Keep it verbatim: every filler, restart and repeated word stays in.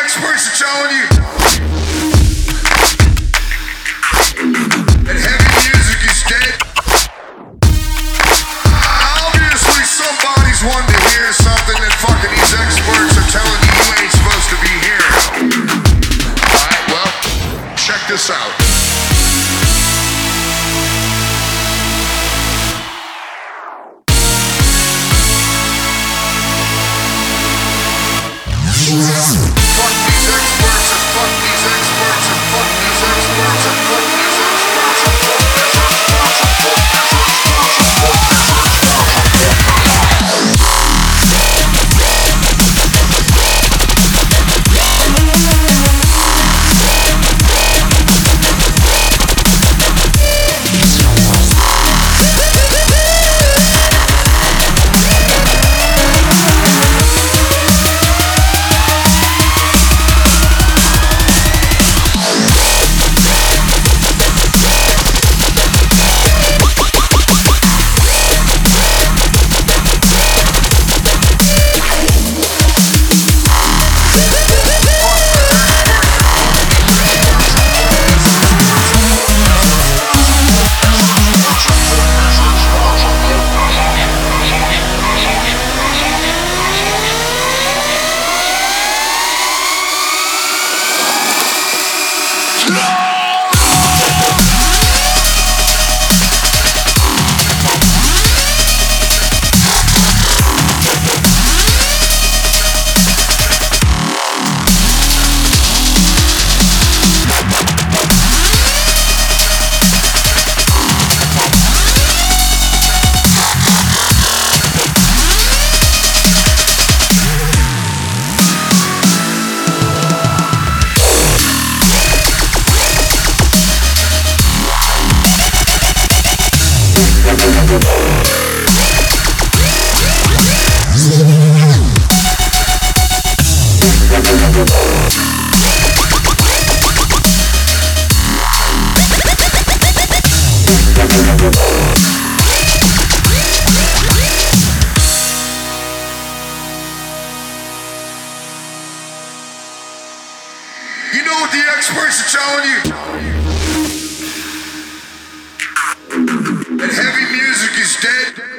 experts are telling you that heavy music is dead? Obviously, somebody's wanting to hear something that fucking these experts are telling you you ain't supposed to be hearing. Alright, well, check this out. Fuck these experts and fuck these experts and fuck these experts and fuck these experts and fuck these experts and fuck these experts and fuck these You know what the experts are telling you? That heavy music is dead.